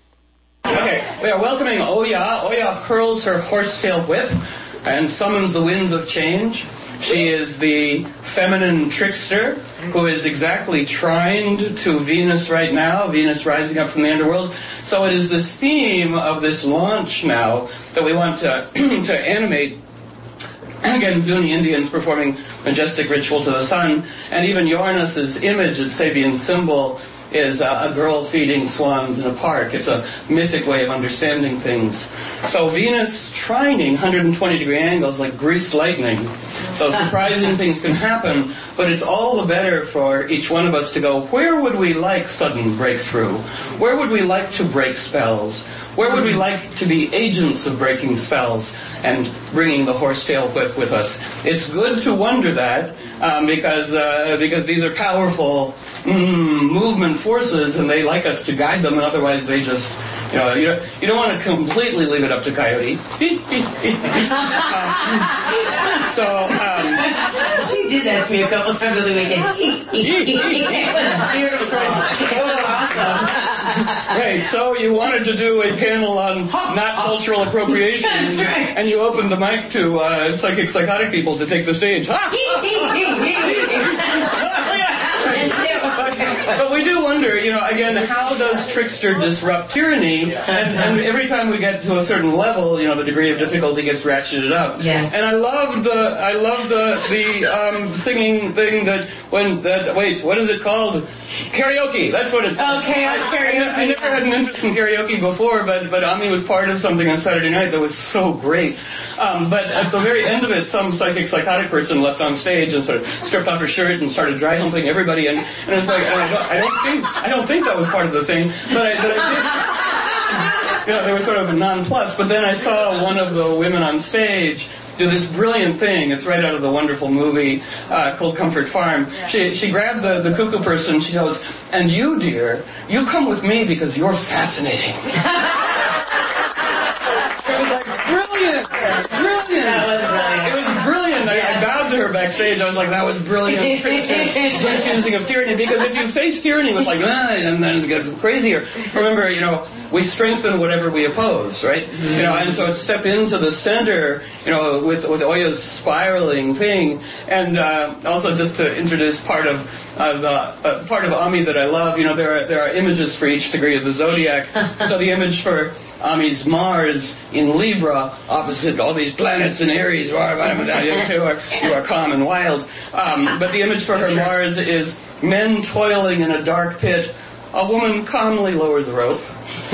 Okay, we are welcoming Oya. Oya curls her horsetail whip and summons the winds of change. She is the feminine trickster who is exactly trined to Venus right now, Venus rising up from the underworld. So it is this theme of this launch now that we want to, to animate. Again, Zuni Indians performing majestic ritual to the sun, and even Uranus's image, its Sabian symbol, is a, a girl feeding swans in a park. It's a mythic way of understanding things. So Venus trining one hundred twenty degree angles like greased lightning. So surprising things can happen, but it's all the better for each one of us to go, where would we like sudden breakthrough? Where would we like to break spells? Where would we like to be agents of breaking spells and bringing the horsetail whip with us? It's good to wonder that um, because uh, because these are powerful mm, movement forces, and they like us to guide them, and otherwise they just You know, you don't, you don't want to completely leave it up to Coyote. um, so, um... She did that to me a couple times over the weekend. Awesome. Right, so you wanted to do a panel on not cultural appropriation, That's right. and you opened the mic to uh, psychic psychotic people to take the stage. But we do wonder, you know, again, how does Trickster disrupt tyranny? And, and every time we get to a certain level, you know, the degree of difficulty gets ratcheted up. Yes. And I love the, I love the the um, singing thing that when that wait, what is it called? Karaoke. That's what it's called. Okay, I, karaoke. I, I never had an interest in karaoke before, but but Ami was part of something on Saturday night that was so great. Um, but at the very end of it, some psychic psychotic person left on stage and sort of stripped off her shirt and started dry humping everybody, and, and it's like, and I, don't, I don't think I don't think that was part of the thing, but I, but I did. You know, they were sort of a nonplus. But then I saw one of the women on stage do this brilliant thing. It's right out of the wonderful movie uh, called Comfort Farm. Yeah. She she grabbed the, the cuckoo person. She goes, "And you, dear, you come with me because you're fascinating." It was like brilliant, brilliant. That was brilliant. It was brilliant. I, I bowed to her backstage. I was like, "That was brilliant." Confusing of tyranny, because if you face tyranny with like, ah, and then it gets crazier. Remember, you know, we strengthen whatever we oppose, right? Mm-hmm. You know, and so step into the center, you know, with with Oya's spiraling thing, and uh, also just to introduce part of uh, the uh, part of Ami that I love. You know, there are there are images for each degree of the zodiac. So the image for Ami's Mars in Libra, opposite all these planets in Aries, you are, you are calm and wild. Um, but the image for her Mars is men toiling in a dark pit. A woman calmly lowers a rope.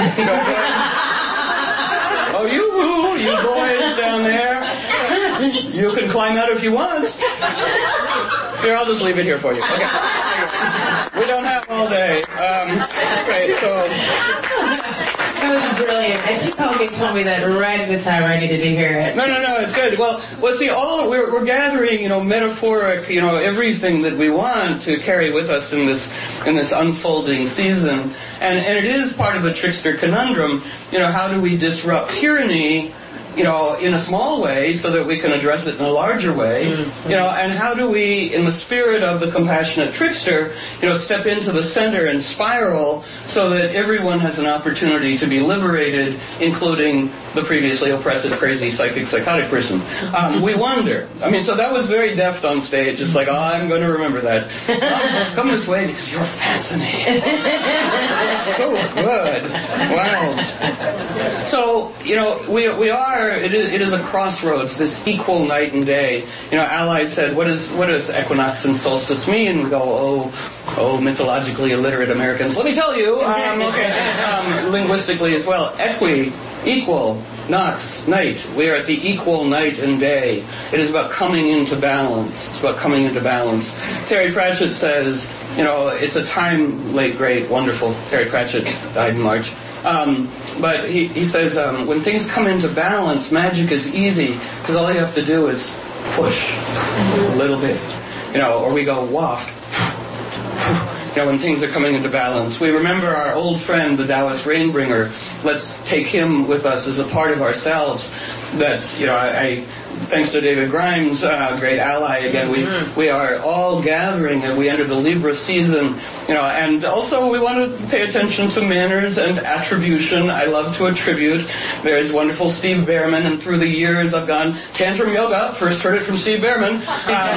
Oh, you, you boys down there, you can climb out if you want. Here, I'll just leave it here for you. Okay. We don't have all day. Um, okay, so... That was brilliant. And she probably told me that right at the time I needed to hear it. No, no, no, it's good. Well, well, see, all we're, we're gathering, you know, metaphoric, you know, everything that we want to carry with us in this in this unfolding season, and and it is part of the trickster conundrum. You know, how do we disrupt tyranny? You know, in a small way, so that we can address it in a larger way. Mm-hmm. You know, and how do we, in the spirit of the compassionate trickster, you know, step into the center and spiral so that everyone has an opportunity to be liberated, including the previously oppressive, crazy, psychic, psychotic person. Um, we wonder. I mean, so that was very deft on stage. It's like, oh, I'm going to remember that. Oh, come this way because you're fascinating. So good. Wow. So, you know, we we are. It is, it is a crossroads, this equal night and day. You know, Allied said, what is what does equinox and solstice mean? We go, oh, oh, mythologically illiterate Americans. Let me tell you, um, okay, um, linguistically as well. Equi, equal, nox, night. We are at the equal night and day. It is about coming into balance. It's about coming into balance. Terry Pratchett says, you know, it's a time, late, great, wonderful. Terry Pratchett died in March. Um, but he, he says, um, when things come into balance, magic is easy, because all you have to do is push a little bit, you know, or we go waft, you know, when things are coming into balance. We remember our old friend, the Taoist Rainbringer. Let's take him with us as a part of ourselves. That's, you know, I... I thanks to David Grimes, uh, great ally again, we we are all gathering and we enter the Libra season, you know, and also we want to pay attention to manners and attribution. I love to attribute. There's wonderful Steve Behrman, and through the years I've gone, Tantrum Yoga, first heard it from Steve Behrman. Um,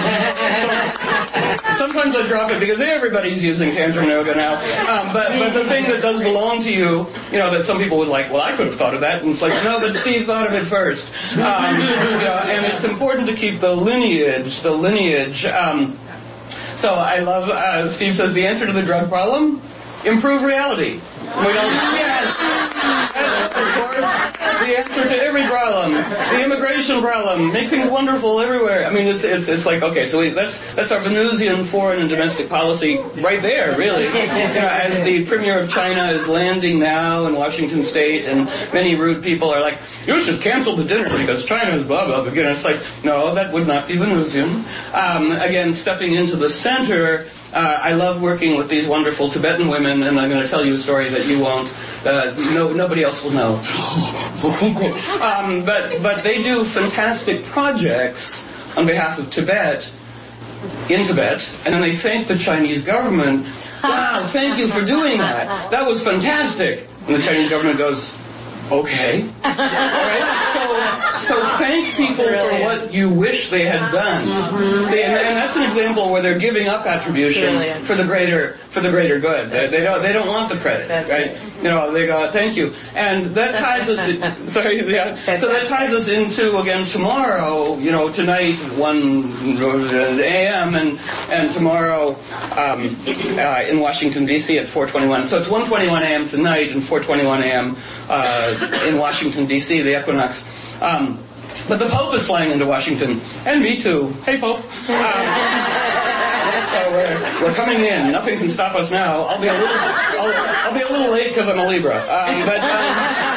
so, sometimes I drop it because everybody's using Tantrum Yoga now. Um, but, but the thing that does belong to you, you know, that some people would like, well, I could have thought of that, and it's like, no, but Steve thought of it first. Um, you know, and it's important to keep the lineage, the lineage. Um, so I love, uh, Steve says, the answer to the drug problem, improve reality. We don't, yes, yes, of course, the answer to every problem, the immigration problem, make things wonderful everywhere. I mean, it's it's, it's like, okay, so we, that's that's our Venusian foreign and domestic policy right there, really. You know, as the Premier of China is landing now in Washington State, and many rude people are like, you should cancel the dinner because China is blah, blah, blah. You know, it's like, no, that would not be Venusian. Um, again, stepping into the center. Uh, I love working with these wonderful Tibetan women, and I'm going to tell you a story that you won't Uh, no, nobody else will know. um, but but they do fantastic projects on behalf of Tibet, in Tibet, and then they thank the Chinese government. Wow, thank you for doing that. That was fantastic. And the Chinese government goes, okay. All right? So, so thank people Brilliant. For what you wish they had done. Mm-hmm. See, and, and that's an example where they're giving up attribution Brilliant. for the greater for the greater good. They, they don't they don't want the credit, that's right? right? You know, they go, thank you, and that ties us. In, sorry, yeah. So that ties us into again tomorrow. You know, tonight one a.m. and and tomorrow um, uh, in Washington D C at four twenty-one. So it's one twenty-one a.m. tonight and four twenty-one a.m. Uh, in Washington D C. The equinox. Um, but the Pope is flying into Washington, and me too. Hey, Pope. Um, So we're, we're coming in. Nothing can stop us now. I'll be a little, I'll, I'll be a little late because I'm a Libra. Um, but um,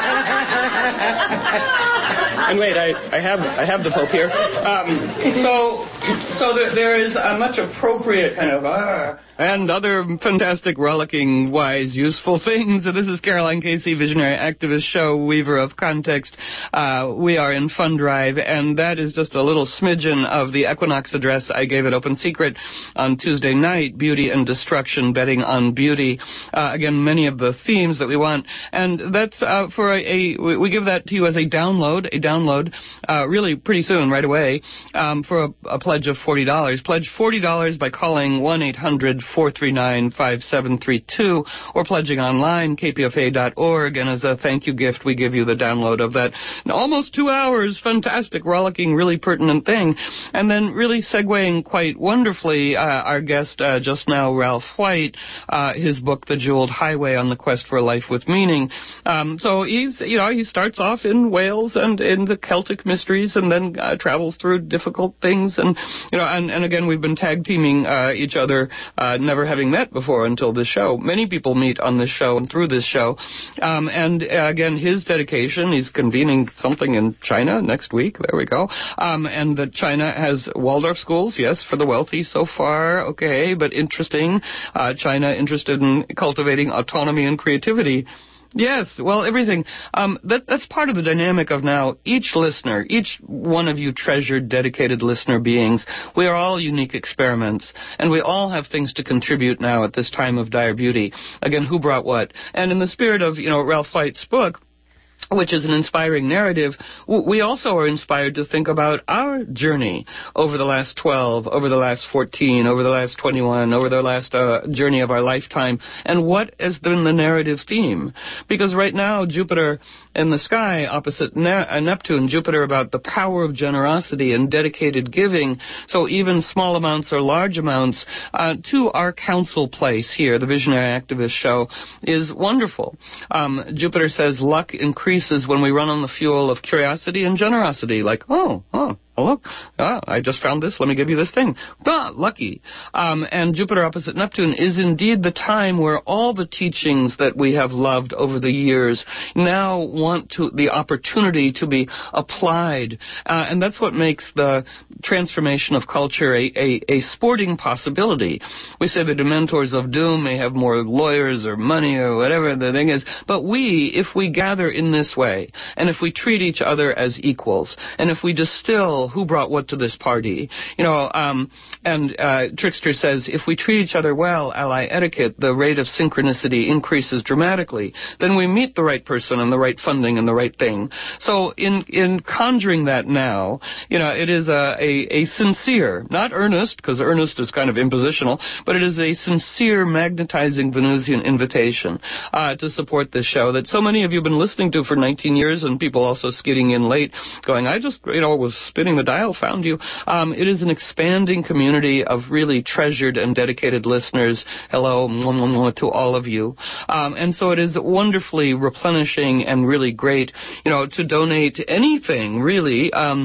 and wait, I, I have I have the Pope here. Um, so so there, there is a much appropriate kind of ah, and other fantastic, rollicking, wise, useful things. So this is Caroline Casey, visionary activist, show weaver of context. Uh, we are in Fund Drive, and that is just a little smidgen of the Equinox address I gave at Open Secret on Tuesday night, Beauty and Destruction, betting on beauty. Uh, again, many of the themes that we want. And that's uh, for a, a, we give that to you as a download, a download, uh, really pretty soon, right away, um, for a, a pledge of forty dollars. Pledge forty dollars by calling one eight hundred four three nine five seven three two or pledging online, k p f a dot org. And as a thank you gift, we give you the download of that in almost two hours, fantastic, rollicking, really pertinent thing. And then really segueing quite wonderfully, uh, our guest uh, just now, Ralph White, uh, his book, The Jeweled Highway on the Quest for a Life with Meaning. Um, so he's, you know, he starts off in Wales and in the Celtic mysteries and then uh, travels through difficult things. And, you know, and, and again, we've been tag teaming uh, each other, uh, never having met before until this show. Many people meet on this show and through this show. Um, and uh, again, his dedication, he's convening something in China next week. There we go. Um, and that China has Waldorf schools, yes, for the wealthy so far. Okay, but interesting. Uh, China interested in cultivating autonomy and creativity. Yes, well, everything. Um, that, that's part of the dynamic of now. Each listener, each one of you treasured, dedicated listener beings, we are all unique experiments, and we all have things to contribute now at this time of dire beauty. Again, who brought what? And in the spirit of, you know, Ralph White's book, which is an inspiring narrative, we also are inspired to think about our journey over the last twelve, over the last fourteen, over the last twenty-one, over the last uh, journey of our lifetime, and what has been the narrative theme. Because right now, Jupiter in the sky opposite ne- Neptune, Jupiter about the power of generosity and dedicated giving, so even small amounts or large amounts uh, to our council place here, the Visionary Activist Show, is wonderful. Um, Jupiter says luck increases when we run on the fuel of curiosity and generosity, like, oh, oh. Oh, look, ah, I just found this. Let me give you this thing. Ah, lucky. Um, and Jupiter opposite Neptune is indeed the time where all the teachings that we have loved over the years now want to the opportunity to be applied. Uh, and that's what makes the transformation of culture a, a, a sporting possibility. We say the Dementors of Doom may have more lawyers or money or whatever the thing is, but we, if we gather in this way, and if we treat each other as equals, and if we distill who brought what to this party, you know, um, and uh, Trickster says, if we treat each other well, ally etiquette, the rate of synchronicity increases dramatically. Then we meet the right person and the right funding and the right thing. So in in conjuring that now, you know, it is a, a, a sincere, not earnest, because earnest is kind of impositional, but it is a sincere, magnetizing Venusian invitation uh, to support this show that so many of you have been listening to for nineteen years, and people also skidding in late, going, I just, you know, was spinning the dial, found you. Um, it is an expanding community of really treasured and dedicated listeners. Hello to all of you. Um, and so it is wonderfully replenishing and really great, you know, to donate anything, really. Um,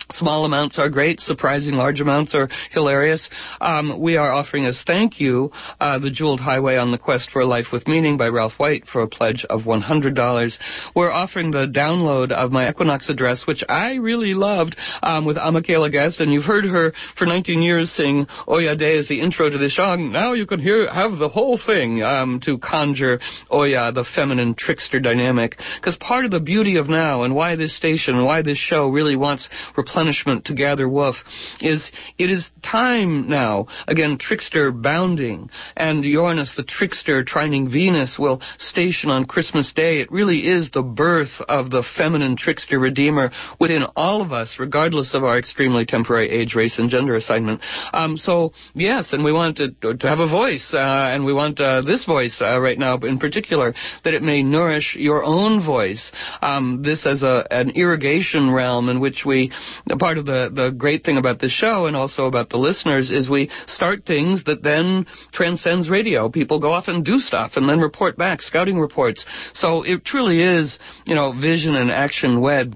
Small amounts are great. Surprising large amounts are hilarious. Um, we are offering as thank you uh, The Jeweled Highway on the Quest for a Life with Meaning by Ralph White for a pledge of one hundred dollars. We're offering the download of my Equinox address, which I really loved, um, with Michaela Guest, and you've heard her for nineteen years sing Oya Day as the intro to this song. Now you can hear have the whole thing um, to conjure Oya, the feminine trickster dynamic. Because part of the beauty of now and why this station and why this show really wants replenishment to gather woof is it is time now. Again, trickster bounding, and Uranus, the trickster, trining Venus, will station on Christmas Day. It really is the birth of the feminine trickster redeemer within all of us, regardless of our extremely temporary age, race, and gender assignment. Um, so, yes, and we want to, to have a voice, uh, and we want uh, this voice uh, right now in particular, that it may nourish your own voice. Um, this as a, an irrigation realm in which we part of the, the great thing about this show and also about the listeners is we start things that then transcends radio. People go off and do stuff and then report back, scouting reports. So it truly is, you know, vision and action wed.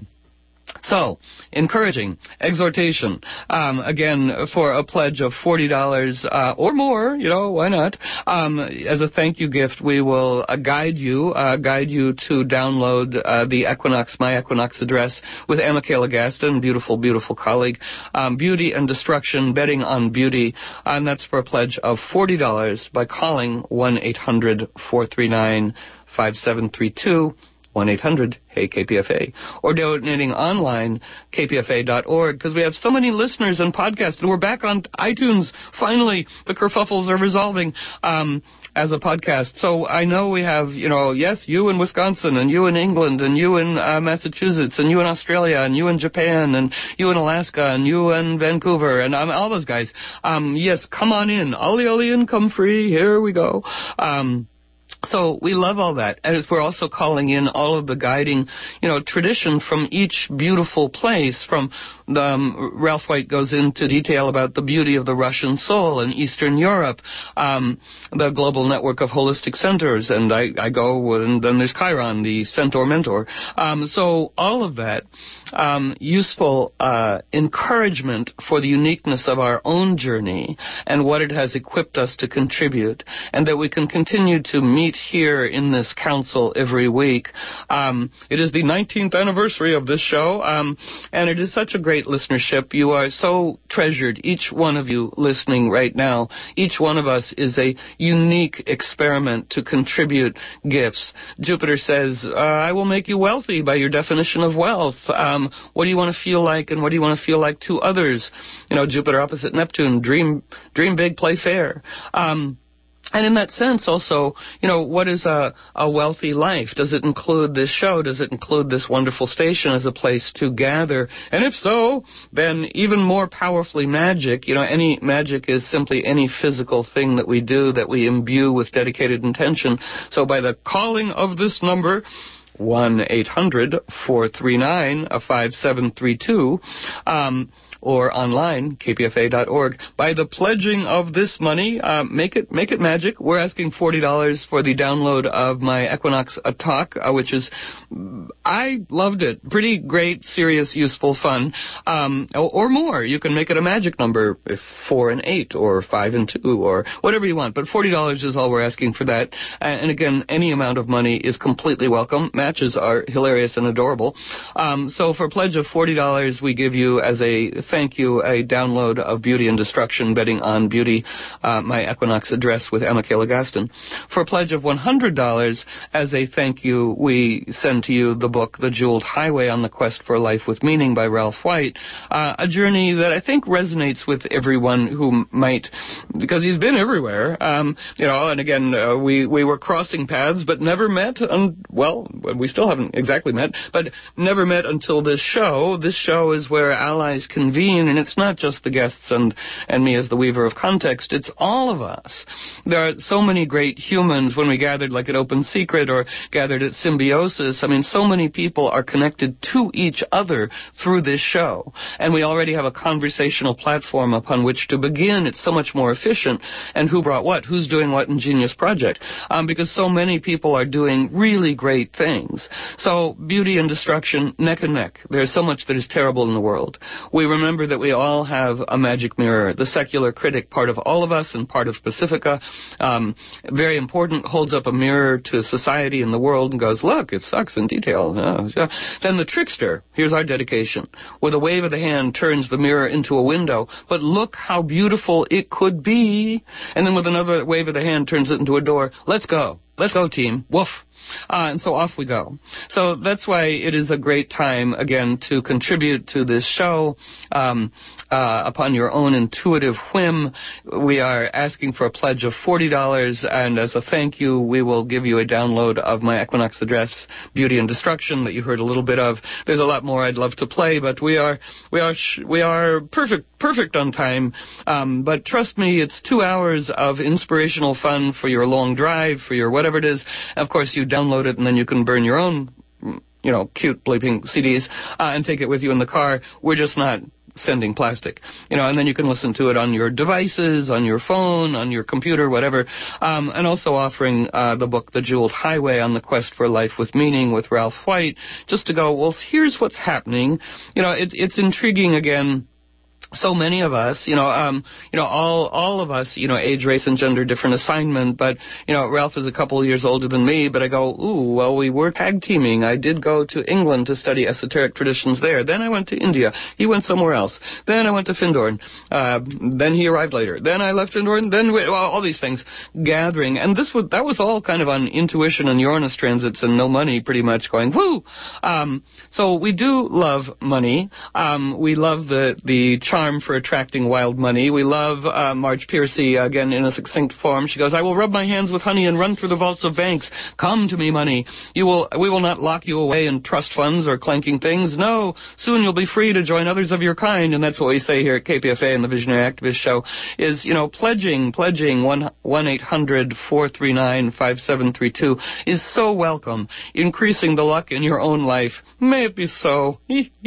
So, encouraging, exhortation, um, again, for a pledge of forty dollars uh, or more, you know, why not? Um, as a thank you gift, we will uh, guide you, uh, guide you to download uh, the Equinox, my Equinox address with Michaela Gaston, beautiful, beautiful colleague, um, Beauty and Destruction, Betting on Beauty, and that's for a pledge of forty dollars by calling one eight hundred four three nine five seven three two, one eight hundred Hey K P F A, or donating online, K P F A dot org, because we have so many listeners and podcasts, and we're back on iTunes. Finally, the kerfuffles are resolving um, as a podcast. So I know we have, you know, yes, you in Wisconsin, and you in England, and you in uh, Massachusetts, and you in Australia, and you in Japan, and you in Alaska, and you in Vancouver, and um, all those guys. Um, yes, come on in. Ollie, Ollie, income free. Here we go. Um, So we love all that. And we're also calling in all of the guiding, you know, tradition from each beautiful place. From the, um, Ralph White goes into detail about the beauty of the Russian soul in Eastern Europe, um, the global network of holistic centers. And I, I go, and then there's Chiron, the centaur mentor. Um, so all of that um, useful uh, encouragement for the uniqueness of our own journey and what it has equipped us to contribute, and that we can continue to meet here in this council every week. Um, it is the nineteenth anniversary of this show, um, and it is such a great listenership. You are so treasured, each one of you listening right now. Each one of us is a unique experiment to contribute gifts. Jupiter says, uh, I will make you wealthy by your definition of wealth. Um, what do you want to feel like, and what do you want to feel like to others? You know, Jupiter opposite Neptune, dream, dream big, play fair. Um, And in that sense, also, you know, what is a, a wealthy life? Does it include this show? Does it include this wonderful station as a place to gather? And if so, then even more powerfully magic. You know, any magic is simply any physical thing that we do that we imbue with dedicated intention. So by the calling of this number, one eight hundred four three nine five seven three two, um, or online, K P F A dot org. By the pledging of this money, uh, make it make it magic. We're asking forty dollars for the download of my Equinox uh, talk, uh, which is, I loved it. Pretty great, serious, useful, fun, um, or, or more. You can make it a magic number, if four and eight, or five and two, or whatever you want. But forty dollars is all we're asking for that. And again, any amount of money is completely welcome. Matches are hilarious and adorable. Um, so for a pledge of forty dollars, we give you as a thank you a download of Beauty and Destruction, Betting on Beauty, uh, my Equinox address with Michaela Gaston. For a pledge of one hundred dollars, as a thank you, we send to you the book, The Jeweled Highway on the Quest for a Life with Meaning by Ralph White, uh, a journey that I think resonates with everyone who might, because he's been everywhere, um, you know, and again, uh, we, we were crossing paths, but never met, un- well, we still haven't exactly met, but never met until this show. This show is where allies convene convene, and it's not just the guests and, and me as the weaver of context, it's all of us. There are so many great humans when we gathered like at Open Secret or gathered at Symbiosis. I mean, so many people are connected to each other through this show, and we already have a conversational platform upon which to begin. It's so much more efficient. And who brought what? Who's doing what in Genius Project? Um, because so many people are doing really great things. So beauty and destruction, neck and neck. There's so much that is terrible in the world. We remember that we all have a magic mirror. The secular critic, part of all of us and part of Pacifica, um, very important, holds up a mirror to society and the world and goes, look, it sucks in detail. Uh, yeah. Then the trickster, here's our dedication, with a wave of the hand turns the mirror into a window, but look how beautiful it could be. And then with another wave of the hand turns it into a door. Let's go. Let's go, team. Woof. Uh, and so off we go. So that's why it is a great time, again, to contribute to this show um, uh, upon your own intuitive whim. We are asking for a pledge of forty dollars, and as a thank you, we will give you a download of my Equinox Address, Beauty and Destruction, that you heard a little bit of. There's a lot more I'd love to play, but we are we are sh- we are perfect perfect on time. Um, but trust me, it's two hours of inspirational fun for your long drive, for your whatever it is. Of course, you download it, and then you can burn your own, you know, cute bleeping C Ds uh, and take it with you in the car. We're just not sending plastic, you know, and then you can listen to it on your devices, on your phone, on your computer, whatever, um, and also offering uh, the book, The Jeweled Highway on the Quest for Life with Meaning with Ralph White, just to go, well, here's what's happening. You know, it, it's intriguing, again. So many of us, you know, um, you know, all all of us, you know, age, race, and gender, different assignment. But you know, Ralph is a couple of years older than me. But I go, ooh, well, we were tag teaming. I did go to England to study esoteric traditions there. Then I went to India. He went somewhere else. Then I went to Findorn. Uh, then he arrived later. Then I left Findorn. Then we, well, all these things gathering, and this was that was all kind of on intuition and Uranus transits and no money, pretty much going woo. Um, so we do love money. Um, we love the the charm for attracting wild money. We love uh, Marge Piercy, again, in a succinct form. She goes, I will rub my hands with honey and run through the vaults of banks. Come to me, money. You will. We will not lock you away in trust funds or clanking things. No, soon you'll be free to join others of your kind. And that's what we say here at K P F A and the Visionary Activist Show is, you know, pledging, pledging one eight hundred four three nine five seven three two is so welcome. Increasing the luck in your own life. May it be so.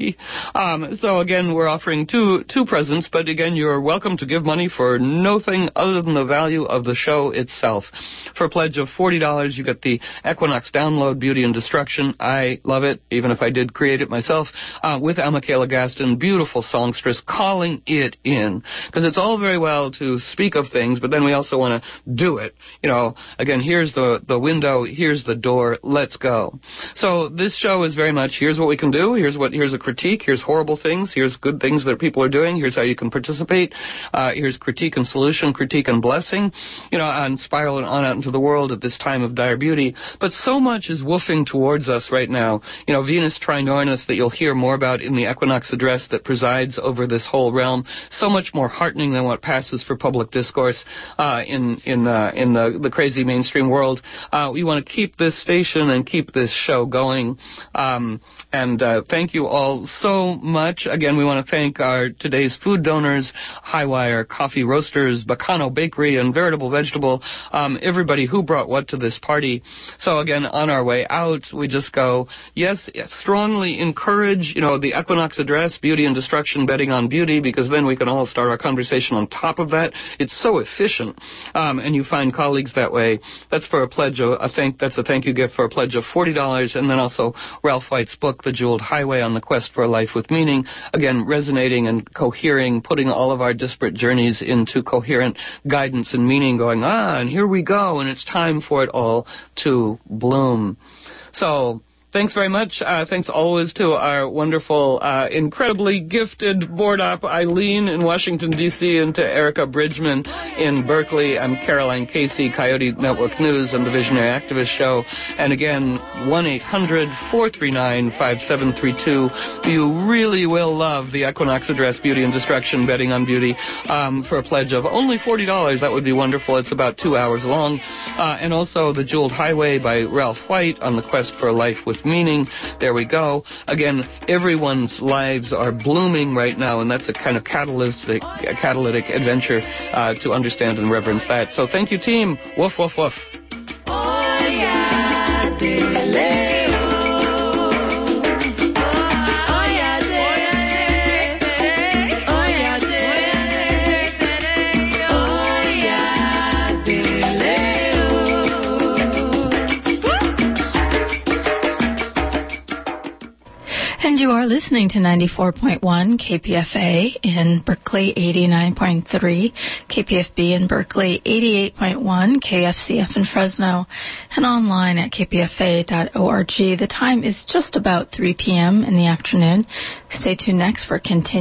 um, so again, we're offering two, two presents, but again, you're welcome to give money for nothing other than the value of the show itself. For a pledge of forty dollars, you get the Equinox download, Beauty and Destruction. I love it, even if I did create it myself, uh, with Al Michaela Gaston, beautiful songstress, calling it in. Because it's all very well to speak of things, but then we also want to do it. You know, again, here's the, the window, here's the door, let's go. So this show is very much, here's what we can do, here's what, here's a critique, here's horrible things, here's good things that people are doing, here's how you can participate, uh, here's critique and solution, critique and blessing, you know, and spiral on out into the world at this time of dire beauty. But so much is woofing towards us right now. You know, Venus Trinornis that you'll hear more about in the Equinox Address that presides over this whole realm, so much more heartening than what passes for public discourse uh, in in uh, in the, the crazy mainstream world. Uh, we want to keep this station and keep this show going. Um, and uh, thank you all so much. Again, we want to thank our today's food donors, Highwire Coffee Roasters, Bacano Bakery, and Veritable Vegetable, um, everybody who brought what to this party. So again, on our way out, we just go, yes, yes, strongly encourage, you know, the Equinox Address, Beauty and Destruction, betting on beauty, because then we can all start our conversation on top of that. It's so efficient, um, and you find colleagues that way. That's for a pledge of, I think that's a thank you gift for a pledge of forty dollars, and then also Ralph White's book, The Jeweled Highway on the Quest for a Life with Meaning, again, resonating and cohering, putting all of our disparate journeys into coherent guidance and meaning, going, ah, and here we go, and it's time for it all to bloom. So, thanks very much. Uh, thanks always to our wonderful, uh, incredibly gifted board op Eileen in Washington, D C, and to Erica Bridgman in Berkeley. I'm Caroline Casey, Coyote Network News and the Visionary Activist Show. And again, one eight hundred four three nine five seven three two. You really will love the Equinox Address, Beauty and Destruction, Betting on Beauty, um, for a pledge of only forty dollars. That would be wonderful. It's about two hours long. Uh, and also The Jeweled Highway by Ralph White on the Quest for a Life with truth, meaning. There we go. Again, everyone's lives are blooming right now, and that's a kind of catalytic, a catalytic adventure uh, to understand and reverence that. So thank you, team. Woof, woof, woof. Oh, yeah, And you are listening to ninety-four point one K P F A in Berkeley, eighty-nine point three K P F B in Berkeley, eighty-eight point one K F C F in Fresno, and online at k p f a dot org. The time is just about three p.m. in the afternoon. Stay tuned next for continued